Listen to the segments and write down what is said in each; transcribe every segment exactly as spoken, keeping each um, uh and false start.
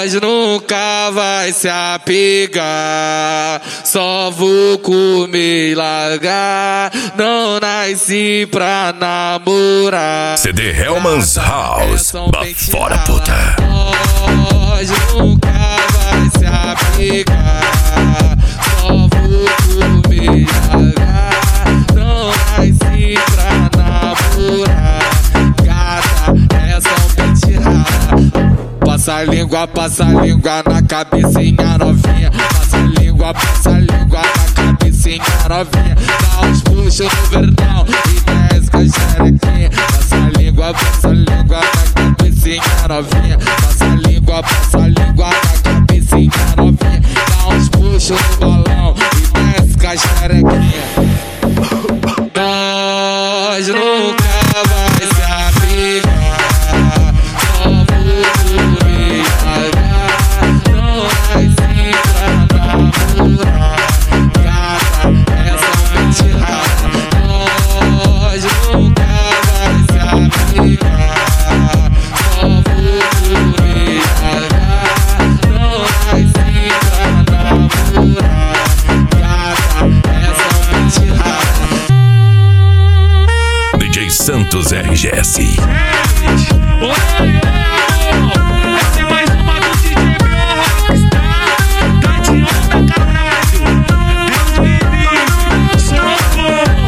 Nós nunca vai se apegar, só vou comer e largar. Não nasci pra namorar. C D Hellmann's House, bafora puta. Nós nunca vai se apegar, só vou comer e largar. Não nasci pra namorar. Gata, é só um pente rara. Passa a língua, passa a língua na cabecinha novinha. Passa a língua, passa a língua na cabecinha novinha. Dá uns puxos no verdão e desce com a xerequinha. Passa a língua, passa a língua na cabecinha novinha. Passa a língua, passa a língua na cabecinha novinha. Dá uns puxos no bolão e desce com a xerequinha. Nós nunca vai se apegar, só vou comer e largar. Não nasci pra namorar. Gata, é só um pente rara. Nós nunca vai se apegar, só vou comer e largar. Não nasci pra namorar. Gata, é só um pente rara. D J Santos R G S. Oi, essa é mais uma do D J Bro Rockstar. Gatinho da caralho, Deus me livre, socorro.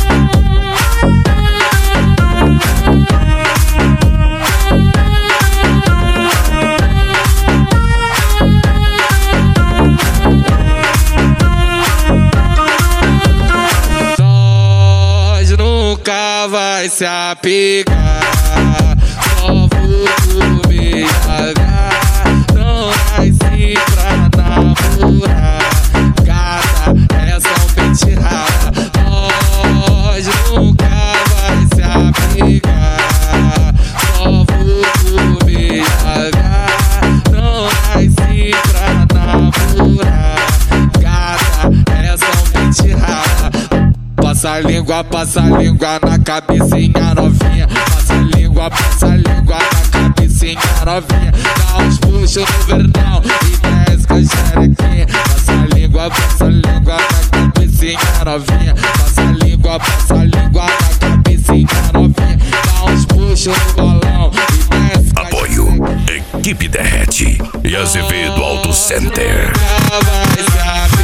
Nós nunca vai se apegar, só vou comer e largar. Não nasci pra namorar. Gata, é só um pente rara. Nós nunca vai se apegar, só vou comer e largar. Não nasci pra namorar. Gata, é só um pente rara. Passa a língua, passa a língua na cabecinha novinha. Passa a língua, passa a língua na cabecinha novinha. Dá uns puxos no verdão e desce com a xerequinha. Passa a língua, passa a língua na cabecinha novinha. Passa a língua, passa a língua na cabecinha novinha. Dá uns puxos no bolão e desce com a Apoio Equipe Derrete e Azevedo Auto Center. xerequinha.